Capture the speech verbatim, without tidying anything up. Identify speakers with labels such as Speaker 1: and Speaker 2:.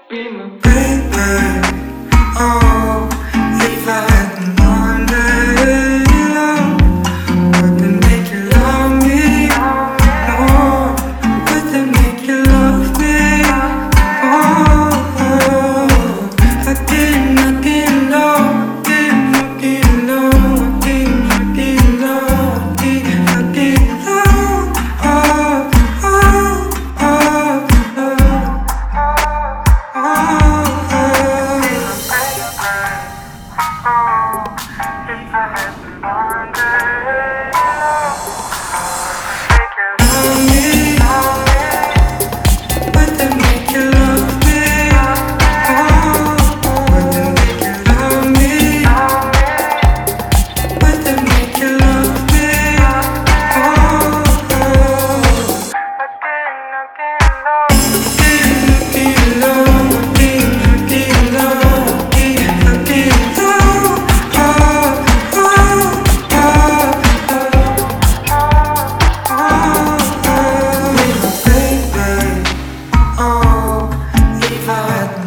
Speaker 1: Baby, oh, if I had the money, would they make you love me? No, would they make you love me? Oh, again, again, no, again, again, no, again, again, no, again, again, no. Oh, oh, oh, oh, oh. If I had